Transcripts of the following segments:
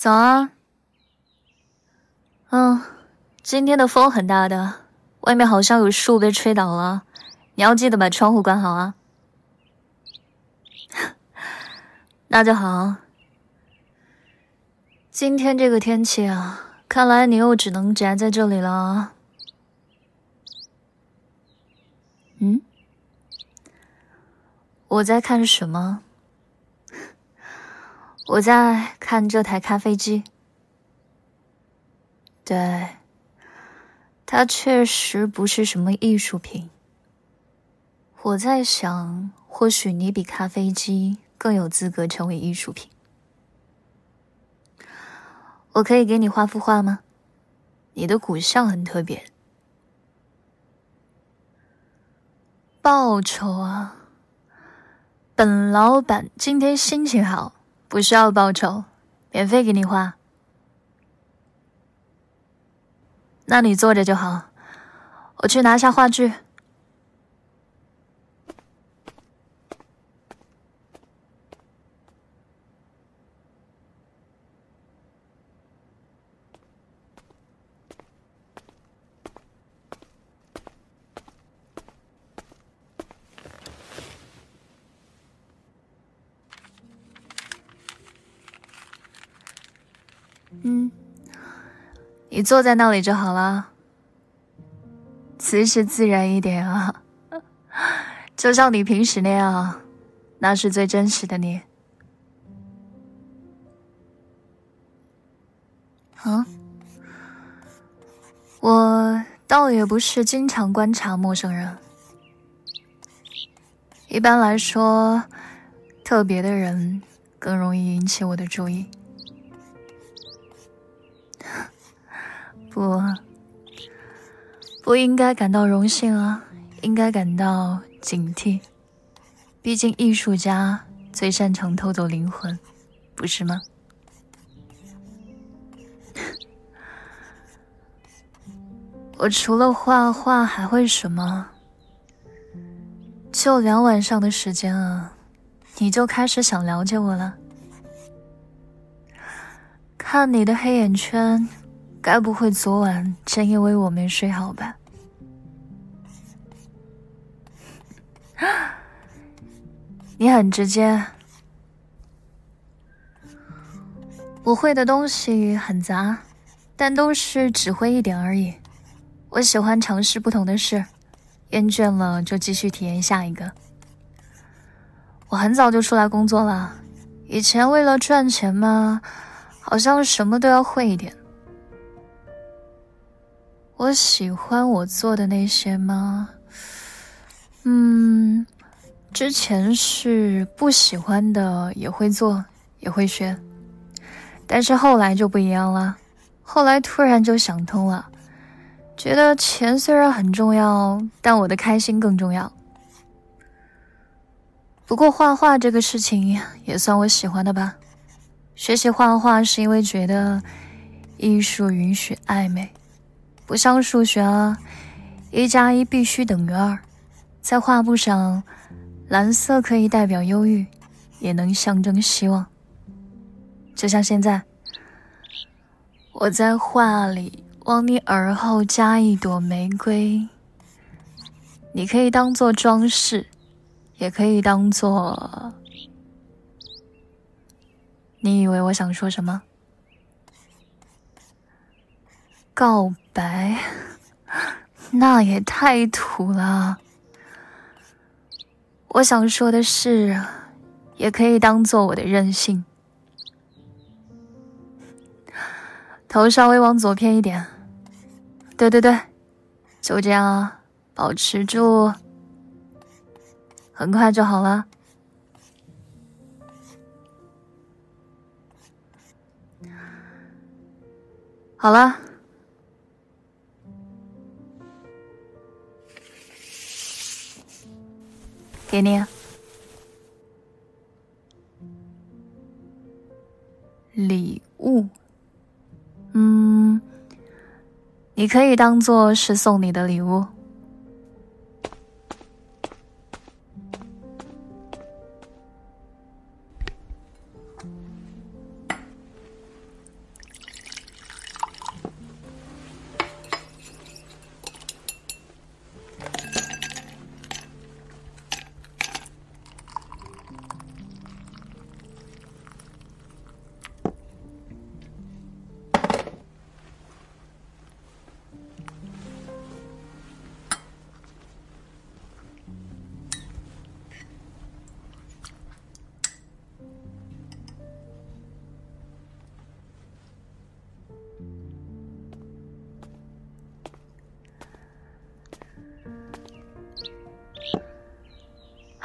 早啊。今天的风很大的，外面好像有树被吹倒了，你要记得把窗户关好啊。那就好。今天这个天气啊，看来你又只能宅在这里了。我在看什么？我在看这台咖啡机。对，它确实不是什么艺术品。我在想，或许你比咖啡机更有资格成为艺术品。我可以给你画幅画吗？你的骨相很特别。报酬啊，本老板今天心情好，不需要报酬，免费给你画。那你坐着就好，我去拿下画具。你坐在那里就好了，姿势自然一点啊，就像你平时那样，那是最真实的你。我倒也不是经常观察陌生人，一般来说，特别的人更容易引起我的注意。不应该感到荣幸啊，应该感到警惕。毕竟艺术家最擅长偷走灵魂，不是吗？我除了画画还会什么？就2晚上的时间啊，你就开始想了解我了？看你的黑眼圈，该不会昨晚真因为我没睡好吧？你很直接。我会的东西很杂，但都是只会一点而已。我喜欢尝试不同的事，厌倦了就继续体验下一个。我很早就出来工作了，以前为了赚钱嘛，好像什么都要会一点。我喜欢我做的那些吗？之前是不喜欢的也会做，也会学。但是后来就不一样了，后来突然就想通了，觉得钱虽然很重要，但我的开心更重要。不过画画这个事情也算我喜欢的吧。学习画画是因为觉得艺术允许暧昧，不像数学啊，1+1必须等于2。在画布上，蓝色可以代表忧郁，也能象征希望。就像现在，我在画里往你耳后加一朵玫瑰，你可以当作装饰，也可以当作……你以为我想说什么？告白？那也太土了。我想说的是，也可以当作我的任性。头稍微往左偏一点。对，就这样啊，保持住，很快就好了。好了，给你。礼物，你可以当作是送你的礼物。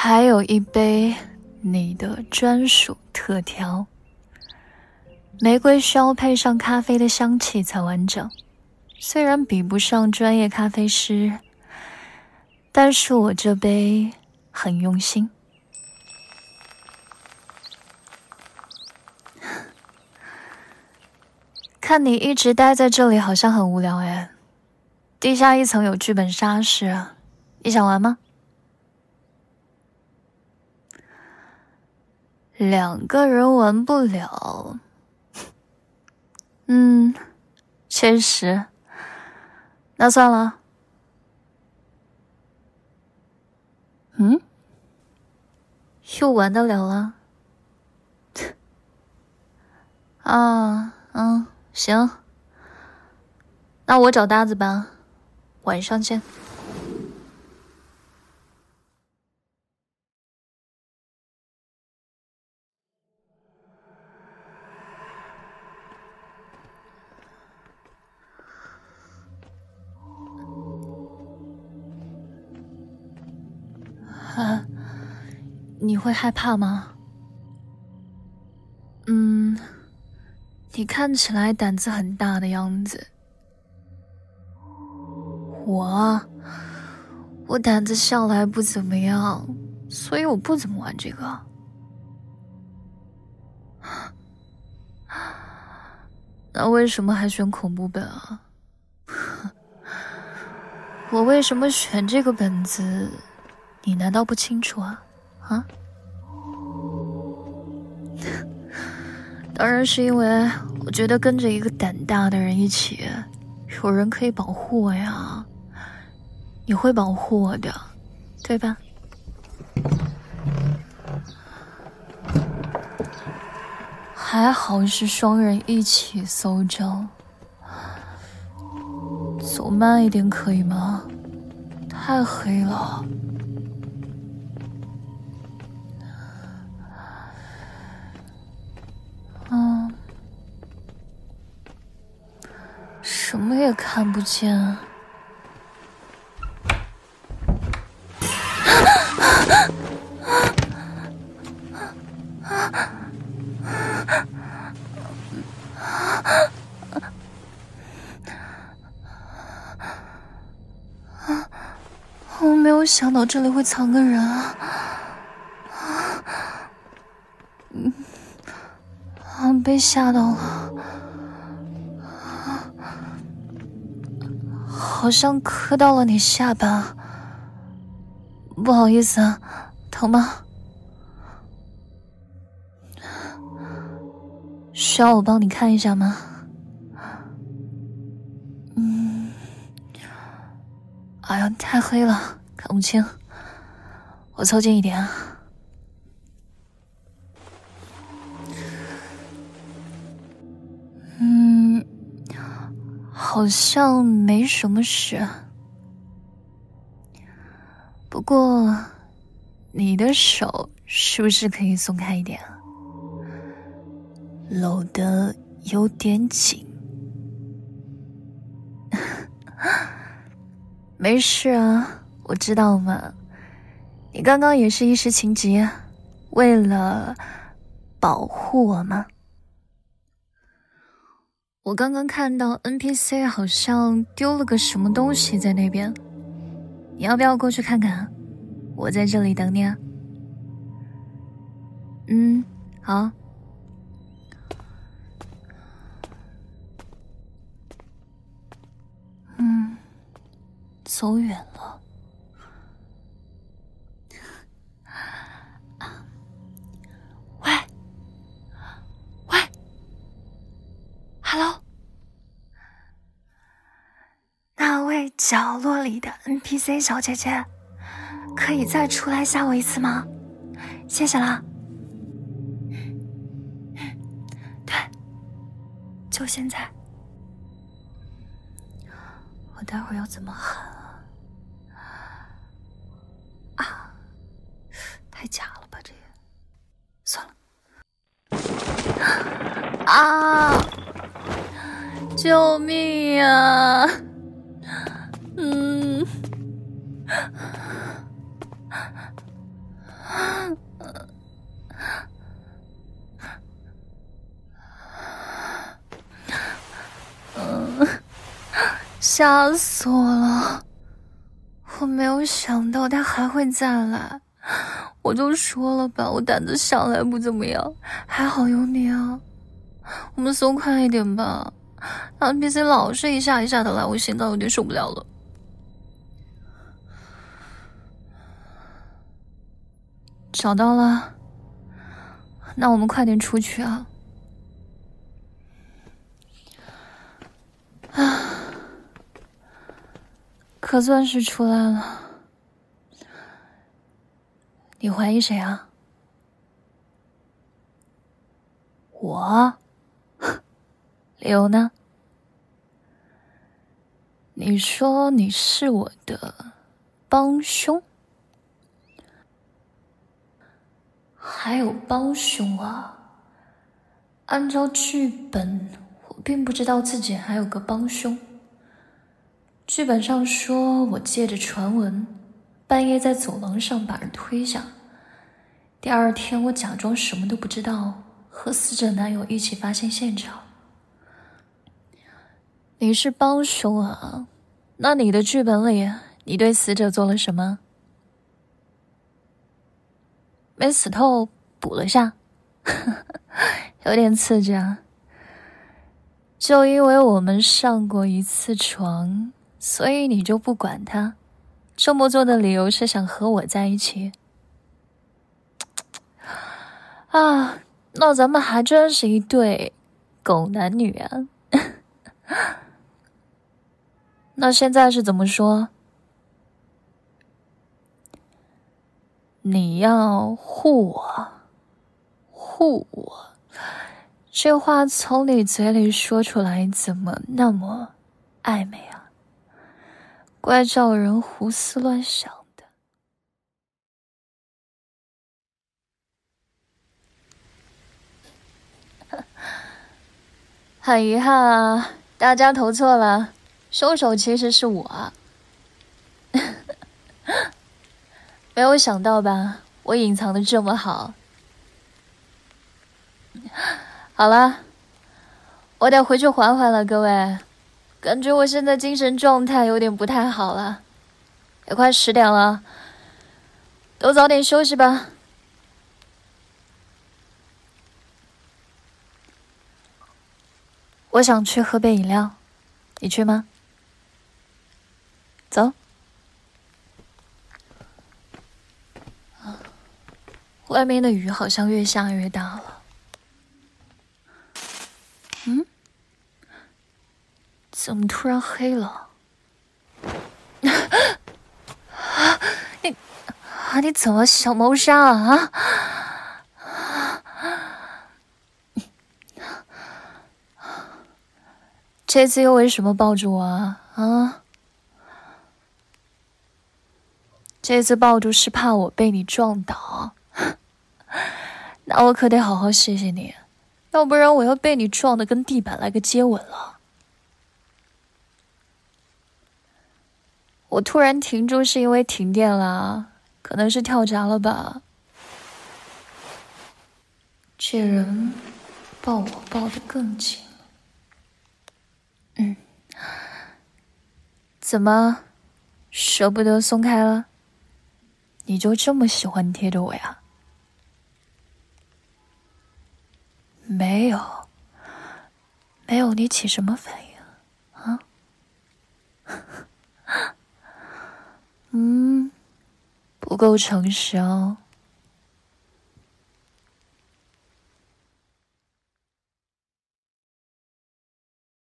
还有一杯你的专属特调。玫瑰需要配上咖啡的香气才完整，虽然比不上专业咖啡师，但是我这杯很用心。看你一直待在这里好像很无聊诶，地下一层有剧本杀室，你想玩吗？2个人玩不了。确实，那算了。又玩得了了？行，那我找搭子吧，晚上见。你会害怕吗？你看起来胆子很大的样子。我胆子向来不怎么样，所以我不怎么玩这个。那为什么还选恐怖本啊？我为什么选这个本子，你难道不清楚啊？当然是因为我觉得跟着一个胆大的人一起，有人可以保护我呀。你会保护我的，对吧？还好是双人一起搜证，走慢一点可以吗？太黑了。什么也看不见。我没有想到这里会藏个人啊！被吓到了，好像磕到了你下巴，不好意思啊，疼吗？需要我帮你看一下吗？哎呀，太黑了，看不清，我凑近一点啊。好像没什么事，不过你的手是不是可以松开一点啊？搂得有点紧。没事啊，我知道嘛，你刚刚也是一时情急，为了保护我吗？我刚刚看到 NPC 好像丢了个什么东西在那边，你要不要过去看看？我在这里等你啊。好。走远了。喂 ，Hello。那位角落里的 NPC 小姐姐，可以再出来吓我一次吗？谢谢啦。对，就现在。我待会儿要怎么喊啊？太假了吧这也，算了。啊！救命呀！ 吓死我了！我没有想到他还会再来。我就说了吧，我胆子向来不怎么样，还好有你啊。我们松快一点吧，NPC 老是一下一下的来，我心脏有点受不了了。找到了，那我们快点出去啊！可算是出来了。你怀疑谁啊？我？理由呢？你说你是我的帮凶？还有帮凶啊？按照剧本，我并不知道自己还有个帮凶。剧本上说我借着传闻，半夜在走廊上把人推下。第二天我假装什么都不知道，和死者男友一起发现现场。你是帮凶啊？那你的剧本里，你对死者做了什么？没死透，补了下。有点刺激啊。就因为我们上过一次床，所以你就不管他？这么做的理由是想和我在一起？啊，那咱们还真是一对狗男女啊。那现在是怎么说？你要护我，护我，这话从你嘴里说出来怎么那么暧昧啊？怪叫人胡思乱想的。很遗憾啊，大家投错了，凶手其实是我。没有想到吧，我隐藏的这么好。好了，我得回去缓缓了，各位。感觉我现在精神状态有点不太好了，也快10点了，都早点休息吧。我想去喝杯饮料，你去吗？走。外面的雨好像越下越大了。怎么突然黑了？你怎么想谋杀啊？这次又为什么抱住我啊？这次抱住是怕我被你撞倒。那我可得好好谢谢你，要不然我要被你撞得跟地板来个接吻了。我突然停住是因为停电了，可能是跳闸了吧。这人抱我抱得更紧了。怎么舍不得松开了？你就这么喜欢贴着我呀？没有，你起什么反应啊？不够诚实哦。